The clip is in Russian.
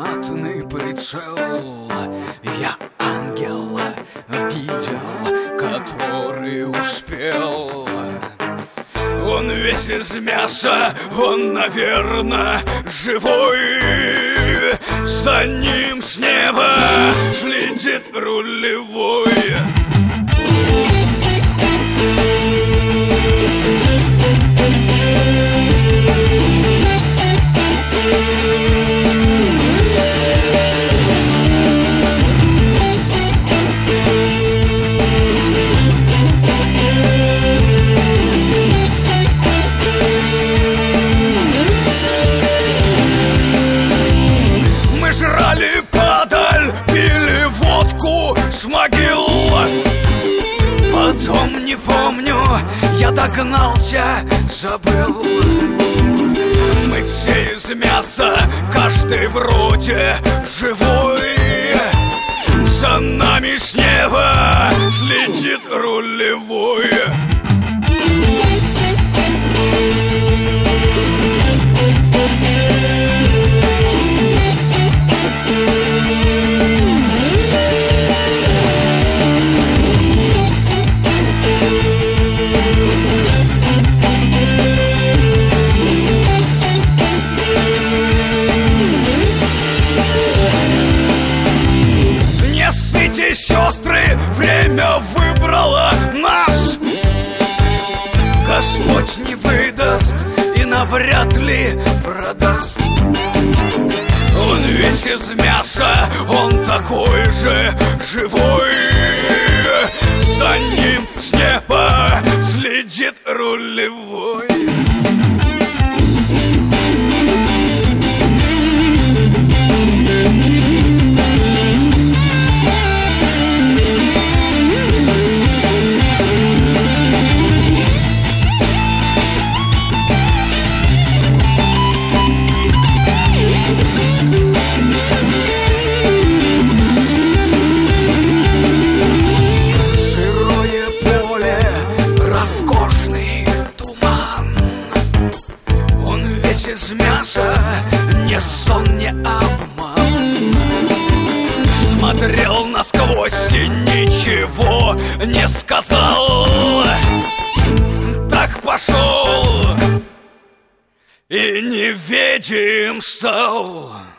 автоматный прицел. Я ангела видел, который успел. Он весь из мяса, он, наверное, живой. За ним с неба следит рулевой. С могил. Потом, не помню, я догнался, забыл. Мы все из мяса, каждый вроде живой. За нами с неба следит рулевой. Сестры, время выбрало нас. Господь не выдаст и навряд ли продаст. Он весь из мяса, он такой же живой. За ним с неба следит рулевой. Из мяса не сон, не обман. Смотрел насквозь и ничего не сказал. Так пошел и невидим стал.